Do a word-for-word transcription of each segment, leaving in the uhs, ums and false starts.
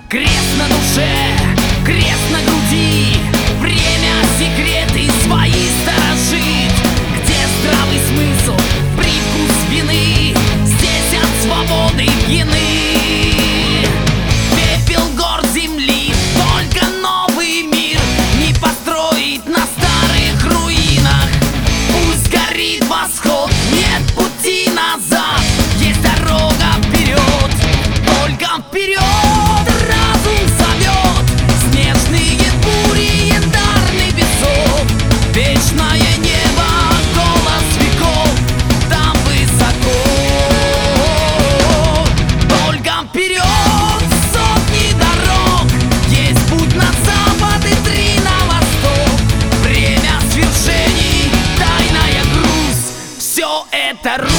Крест на душе, крест на груди. Время секреты свои сторожить. Где здравый смысл, привкус вины? Здесь от свободы пьяны. Пепел гор земли, только новый мир не построить на старых руинах. Пусть горит восход, нет пути назад. Есть дорога вперед, только вперед. Разум зовет, снежные бури, янтарный песок. Вечное небо, голос веков, там высоко. Только вперед, сотни дорог. Есть путь на запад и три на восток. Время свершений, тайная грусть. Все это Русь.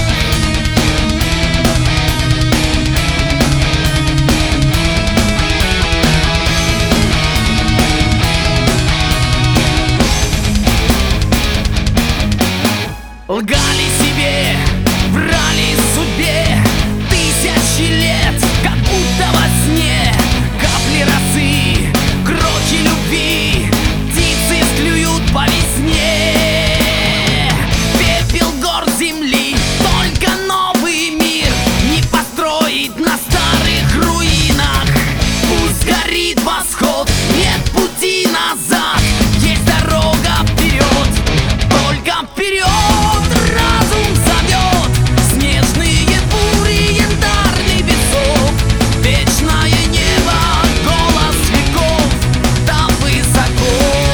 Лгали себе, врали судьбе тысячи лет, как будто во сне. Капли росы, крохи любви, птицы склюют по весне. Пепел гор земли, только новый мир не построить на старых руинах. Пусть горит восход, нет пути назад. Есть дорога вперед, только вперед. Разум зовет, снежные бури, янтарный песок. Вечное небо, голос веков, там высоко.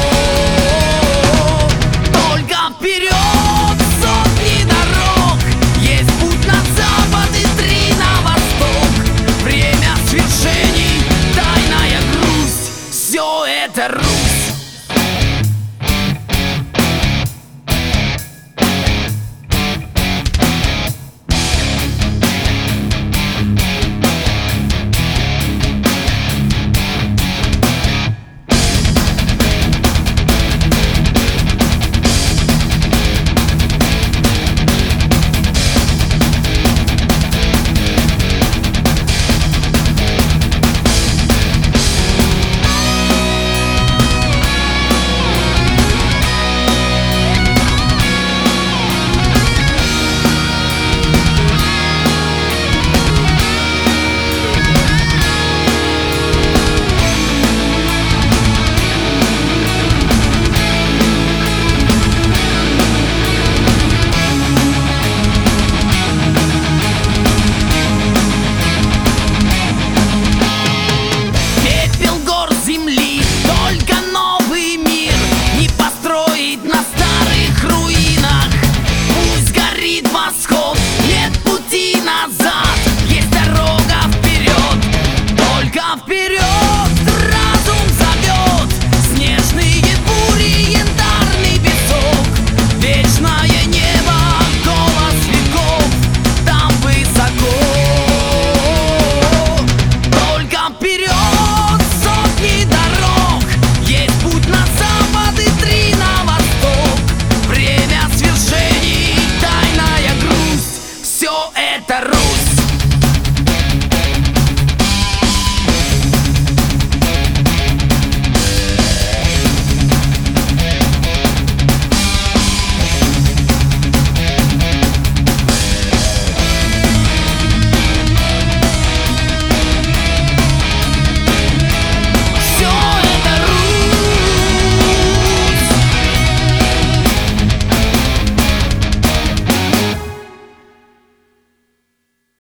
Только вперед, сотни дорог. Есть путь на запад и три на восток. Время свершений, тайная грусть. Все это Русь. Восход, нет пути назад. Есть дорога вперед, только вперед.